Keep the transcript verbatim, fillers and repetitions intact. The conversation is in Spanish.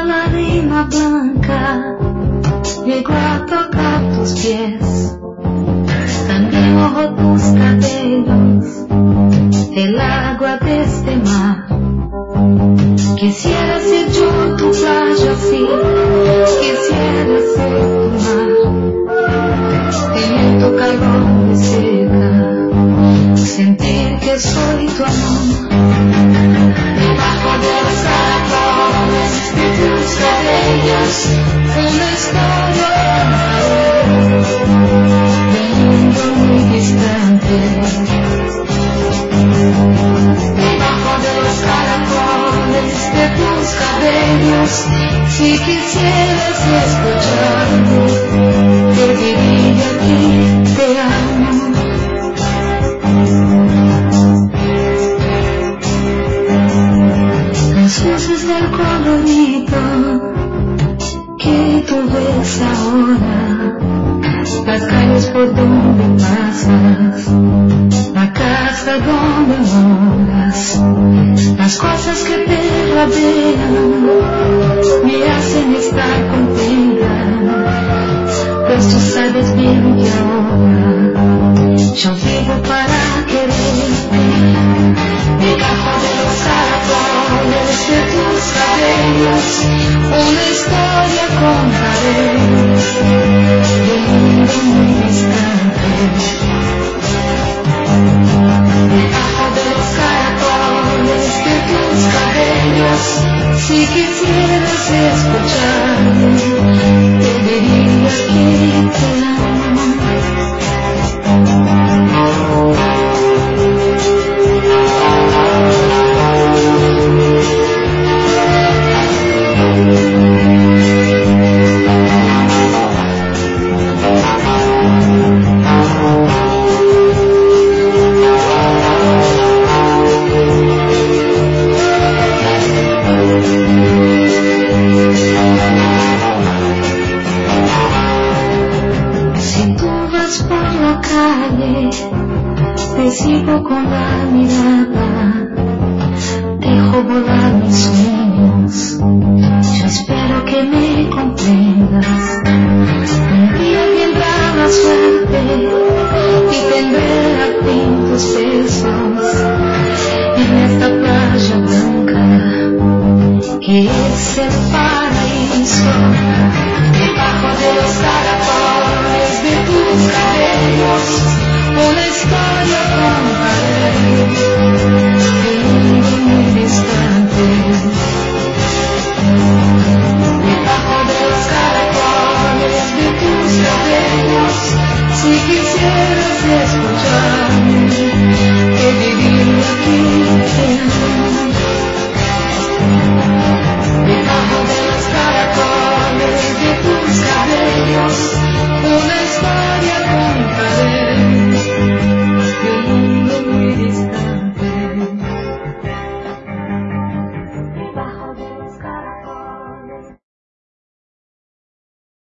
la arena blanca llegó a tocar tus pies, también mojo tus cabellos, el agua de este mar. Quisiera ser yo tu playa, sí, quisiera ser tu mar, tener tu calor de cerca, sentir que soy tu amor. Debajo de los árboles de tus cabellos, una historia de un mundo muy distante. Debajo de los caracoles de tus cabellos, si quisieras escucharme, te diría que te amo. Las luces del colorito que tú ves ahora, las calles por donde pasas, la casa donde moras, las cosas que te rodean me hacen estar contenta, pues tú sabes bien que ahora yo vivo para quererte. Debajo de los árboles de tus cabellos, una historia contaré de un mundo muy distante. Debajo de los caracoles de tus cabellos, si quisieras escucharme, te diría que te amo. Te sigo con la mirada, dejo volar mis sueños, yo espero que me comprendas. Un día vendrá la suerte y tendré al fin tus besos en esta playa blanca que es el paraíso. Debajo de los caracoles de tus cabellos, una historia contaré de un